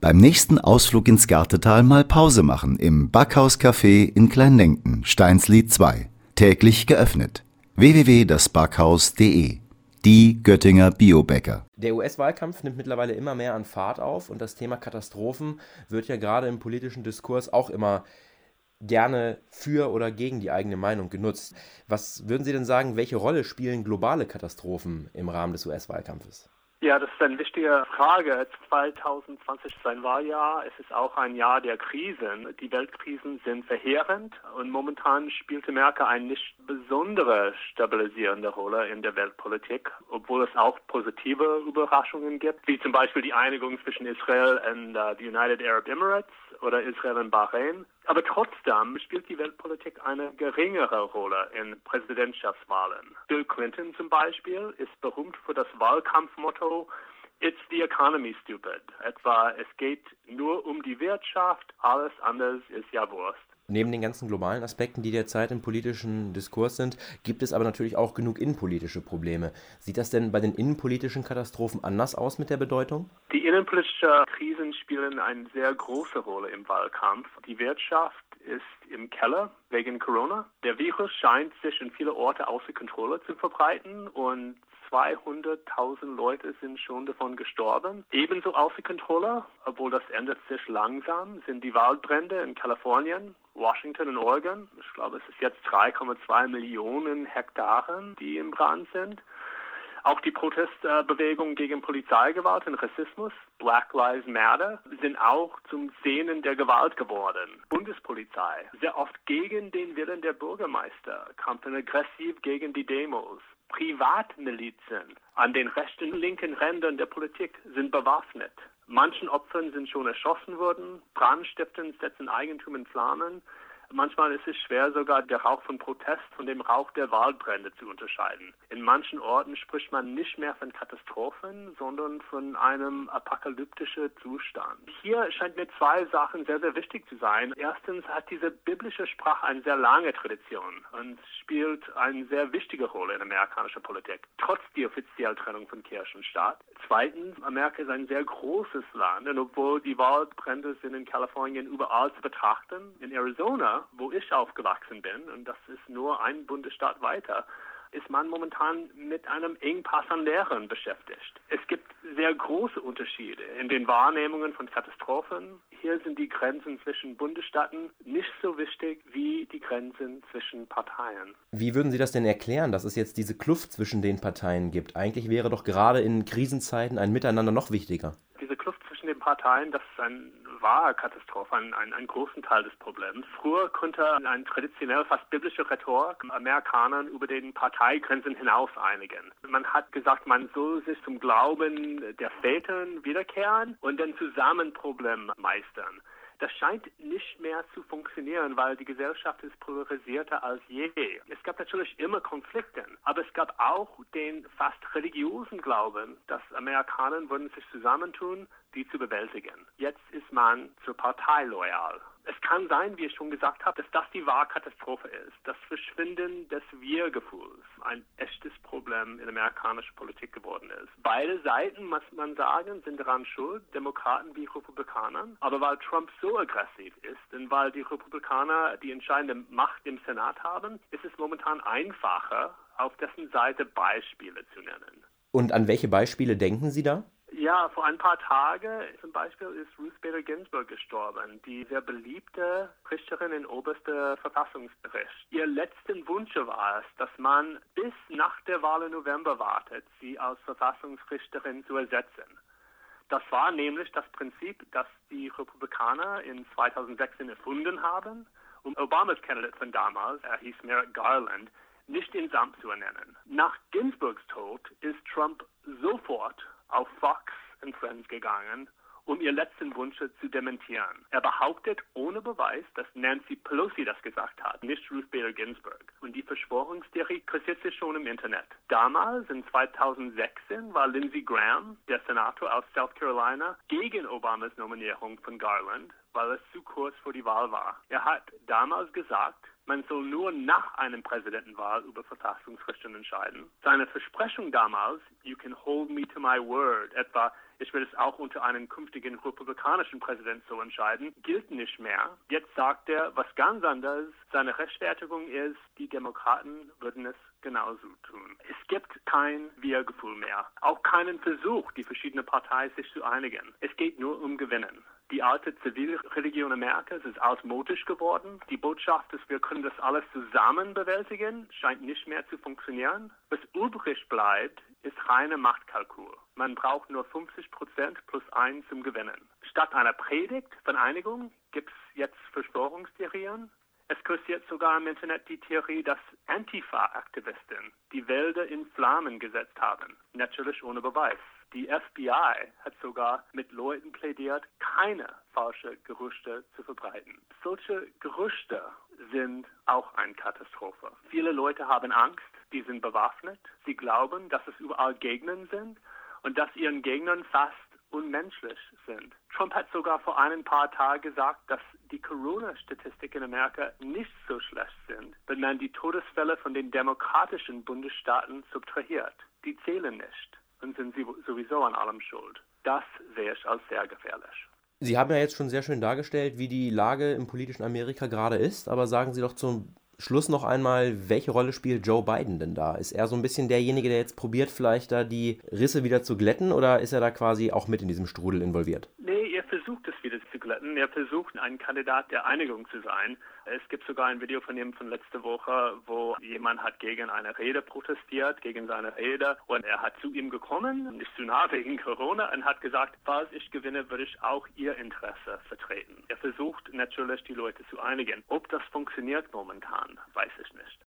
Beim nächsten Ausflug ins Gartetal mal Pause machen im Backhaus-Café in Kleinlenken, Steinslied 2. Täglich geöffnet. www.dasbackhaus.de. Die Göttinger Biobäcker. Der US-Wahlkampf nimmt mittlerweile immer mehr an Fahrt auf und das Thema Katastrophen wird ja gerade im politischen Diskurs auch immer gerne für oder gegen die eigene Meinung genutzt. Was würden Sie denn sagen, welche Rolle spielen globale Katastrophen im Rahmen des US-Wahlkampfes? Ja, das ist eine wichtige Frage. 2020 ist ein Wahljahr. Es ist auch ein Jahr der Krisen. Die Weltkrisen sind verheerend und momentan spielt Amerika eine nicht besondere stabilisierende Rolle in der Weltpolitik, obwohl es auch positive Überraschungen gibt, wie zum Beispiel die Einigung zwischen Israel und die United Arab Emirates oder Israel und Bahrain. Aber trotzdem spielt die Weltpolitik eine geringere Rolle in Präsidentschaftswahlen. Bill Clinton zum Beispiel ist berühmt für das Wahlkampfmotto "It's the economy, stupid". Etwa, es geht nur um die Wirtschaft, alles anders ist ja Wurst. Neben den ganzen globalen Aspekten, die derzeit im politischen Diskurs sind, gibt es aber natürlich auch genug innenpolitische Probleme. Sieht das denn bei den innenpolitischen Katastrophen anders aus mit der Bedeutung? Die innenpolitischen Krisen spielen eine sehr große Rolle im Wahlkampf. Die Wirtschaft ist im Keller wegen Corona. Der Virus scheint sich in viele Orte außer Kontrolle zu verbreiten und 200.000 Leute sind schon davon gestorben. Ebenso außer Kontrolle, obwohl das ändert sich langsam, sind die Waldbrände in Kalifornien, Washington und Oregon. Ich glaube, es ist jetzt 3,2 Millionen Hektaren, die im Brand sind. Auch die Protestbewegungen gegen Polizeigewalt und Rassismus, Black Lives Matter, sind auch zum Szenen der Gewalt geworden. Bundespolizei, sehr oft gegen den Willen der Bürgermeister, kämpfen aggressiv gegen die Demos. Privatmilizen an den rechten und linken Rändern der Politik sind bewaffnet. Manchen Opfern sind schon erschossen worden, Brandstiften setzen Eigentum in Flammen. Manchmal ist es schwer, sogar der Rauch von Protest von dem Rauch der Waldbrände zu unterscheiden. In manchen Orten spricht man nicht mehr von Katastrophen, sondern von einem apokalyptischen Zustand. Hier scheint mir zwei Sachen sehr, sehr wichtig zu sein. Erstens hat diese biblische Sprache eine sehr lange Tradition und spielt eine sehr wichtige Rolle in amerikanischer Politik, trotz der offiziellen Trennung von Kirche und Staat. Zweitens, Amerika ist ein sehr großes Land und obwohl die Waldbrände sind in Kalifornien überall zu betrachten, in Arizona, wo ich aufgewachsen bin, und das ist nur ein Bundesstaat weiter, ist man momentan mit einem Engpass an Lehrern beschäftigt. Es gibt sehr große Unterschiede in den Wahrnehmungen von Katastrophen. Hier sind die Grenzen zwischen Bundesstaaten nicht so wichtig wie die Grenzen zwischen Parteien. Wie würden Sie das denn erklären, dass es jetzt diese Kluft zwischen den Parteien gibt? Eigentlich wäre doch gerade in Krisenzeiten ein Miteinander noch wichtiger. Diese Kluft zwischen den Parteien, das ist eine wahre Katastrophe, ein großen Teil des Problems. Früher konnte eine traditionell fast biblische Rhetorik Amerikanern über den Parteigrenzen hinaus einigen. Man hat gesagt, man soll sich zum Glauben der Väter wiederkehren und dann zusammen Probleme meistern. Das scheint nicht mehr zu funktionieren, weil die Gesellschaft ist polarisierter als je. Es gab natürlich immer Konflikte, aber es gab auch den fast religiösen Glauben, dass Amerikaner würden sich zusammentun, die zu bewältigen. Jetzt ist man zur Partei loyal. Es kann sein, wie ich schon gesagt habe, dass das die wahre Katastrophe ist. Das Verschwinden des Wir-Gefühls ein echtes Problem in amerikanischer Politik geworden ist. Beide Seiten, muss man sagen, sind daran schuld, Demokraten wie Republikaner. Aber weil Trump so aggressiv ist und weil die Republikaner die entscheidende Macht im Senat haben, ist es momentan einfacher, auf dessen Seite Beispiele zu nennen. Und an welche Beispiele denken Sie da? Ja, vor ein paar Tagen zum Beispiel ist Ruth Bader Ginsburg gestorben, die sehr beliebte Richterin im obersten Verfassungsgericht. Ihr letzten Wunsch war es, dass man bis nach der Wahl im November wartet, sie als Verfassungsrichterin zu ersetzen. Das war nämlich das Prinzip, das die Republikaner in 2016 erfunden haben, um Obamas Kandidat von damals, er hieß Merrick Garland, nicht ins Amt zu ernennen. Nach Ginsburgs Tod ist Trump sofort auf Fox and Friends gegangen, um ihr letzten Wunsch zu dementieren. Er behauptet ohne Beweis, dass Nancy Pelosi das gesagt hat, nicht Ruth Bader Ginsburg. Und die Verschwörungstheorie kursiert sich schon im Internet. Damals, in 2016, war Lindsey Graham, der Senator aus South Carolina, gegen Obamas Nominierung von Garland, weil es zu kurz vor die Wahl war. Er hat damals gesagt, man soll nur nach einem Präsidentenwahl über Verfassungsrichtungen entscheiden. Seine Versprechung damals, "You can hold me to my word", etwa, ich will es auch unter einen künftigen republikanischen Präsident so entscheiden, gilt nicht mehr. Jetzt sagt er was ganz anderes. Seine Rechtfertigung ist, die Demokraten würden es genauso tun. Es gibt kein Wir-Gefühl mehr, auch keinen Versuch, die verschiedenen Parteien sich zu einigen. Es geht nur um Gewinnen. Die alte Zivilreligion Amerikas ist altmodisch geworden. Die Botschaft, dass wir können das alles zusammen bewältigen, scheint nicht mehr zu funktionieren. Was übrig bleibt, ist reine Machtkalkül. Man braucht nur 50% plus 1 zum Gewinnen. Statt einer Predigt von Einigung gibt es jetzt Verschwörungstheorien. Es kursiert sogar im Internet die Theorie, dass Antifa-Aktivisten die Wälder in Flammen gesetzt haben. Natürlich ohne Beweis. Die FBI hat sogar mit Leuten plädiert, keine falschen Gerüchte zu verbreiten. Solche Gerüchte sind auch eine Katastrophe. Viele Leute haben Angst, die sind bewaffnet. Sie glauben, dass es überall Gegner sind und dass ihren Gegnern fast unmenschlich sind. Trump hat sogar vor ein paar Tagen gesagt, dass die Corona-Statistiken in Amerika nicht so schlecht sind, wenn man die Todesfälle von den demokratischen Bundesstaaten subtrahiert. Die zählen nicht und sind sie sowieso an allem schuld. Das sehe ich als sehr gefährlich. Sie haben ja jetzt schon sehr schön dargestellt, wie die Lage im politischen Amerika gerade ist, aber sagen Sie doch zum Schluss noch einmal, welche Rolle spielt Joe Biden denn da? Ist er so ein bisschen derjenige, der jetzt probiert, vielleicht da die Risse wieder zu glätten, oder ist er da quasi auch mit in diesem Strudel involviert? Nee, er versucht es wieder zu glätten. Er versucht, ein Kandidat der Einigung zu sein. Es gibt sogar ein Video von ihm von letzter Woche, wo jemand hat gegen eine Rede protestiert, gegen seine Rede. Und er hat zu ihm gekommen, nicht zu nah wegen Corona, und hat gesagt, falls ich gewinne, würde ich auch Ihr Interesse vertreten. Er versucht natürlich, die Leute zu einigen. Ob das funktioniert momentan, weiß ich nicht.